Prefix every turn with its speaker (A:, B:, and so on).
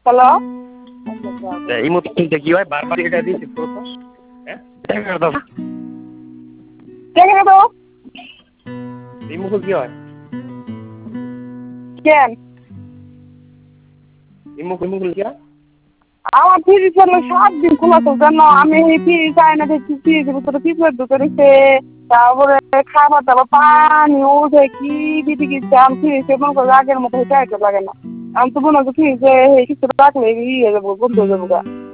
A: Hello.
B: এই মতো খুলতে কি হয় বারবার এটা দিয়ে চেক করো তো। হ্যাঁ দেখা দাও
A: দেখে দাও
B: এই মুখে কি হয়
A: কেন
B: এই মুখে কি হয়
A: আমার ফ্রিজ হলো 7 দিন খোলা তো জানো আমি এই ফ্রিজ চাই না দেখছি ফ্রিজের ভিতরে পিঁপড়ে ঢুকে রয়েছে তারপরে খাবার দাবার পানি ওঠে কি দিদি গেছে আমি ফ্রিজে মনে করো আগের মতো চাইতে লাগে না আমি তো মনে হচ্ছে ফ্রিজে কিছু রাখলে ইয়ে যাবো বন্ধ হয়ে যাবো গা